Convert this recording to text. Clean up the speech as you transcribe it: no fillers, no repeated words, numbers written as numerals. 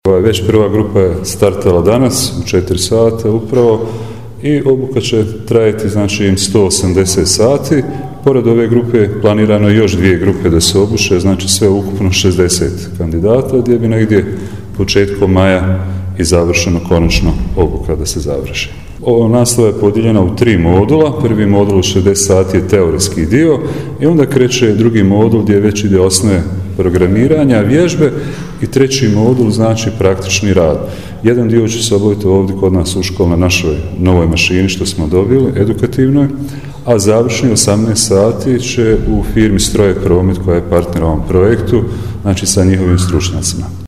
Već prva grupa je startala danas u 4 sata upravo i obuka će trajati 180 sati. Pored ove grupe planirano je još 2 grupe da se obuče, znači sve ukupno 60 kandidata gdje bi negdje početkom maja i završeno konačno obuka da se završi. Ova nastava je podijeljena u 3 modula. Prvi modul u 60 sati je teoretski dio i onda kreće drugi modul gdje već ide osnove programiranja, vježbe i treći modul znači praktični rad. Jedan dio će se obaviti ovdje kod nas u školi na našoj novoj mašini što smo dobili, edukativnoj, a završni 18 sati će u firmi Stroje Promet koja je partner ovom projektu, znači sa njihovim stručnjacima.